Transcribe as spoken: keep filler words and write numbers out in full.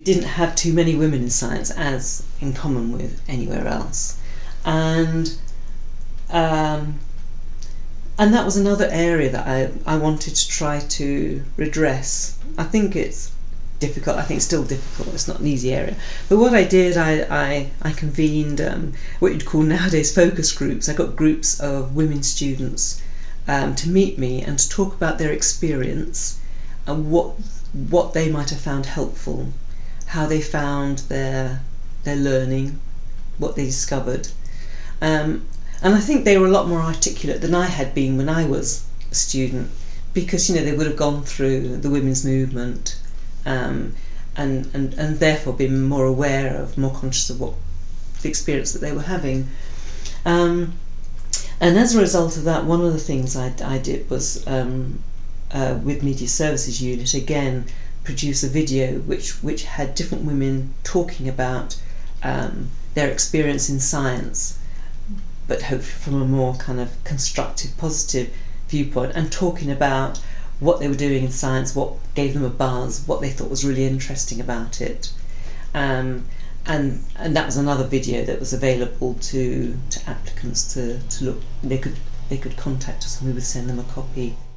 didn't have too many women in science, as in common with anywhere else. And um, and that was another area that I, I wanted to try to redress. I think it's difficult, I think it's still difficult, it's not an easy area. But what I did, I, I, I convened um, what you'd call nowadays focus groups. I got groups of women students um, to meet me and to talk about their experience and what what they might have found helpful, how they found their their learning, what they discovered. Um, and I think they were a lot more articulate than I had been when I was a student, because you know they would have gone through the women's movement um, and, and, and therefore been more aware of, more conscious of what the experience that they were having. Um, and as a result of that, one of the things I, I did was um, uh, with Media Services Unit, again, produce a video which, which had different women talking about um, their experience in science, but hopefully from a more kind of constructive, positive viewpoint, and talking about what they were doing in science, what gave them a buzz, what they thought was really interesting about it. Um, and and that was another video that was available to, to applicants to, to look. They could they could contact us and we would send them a copy.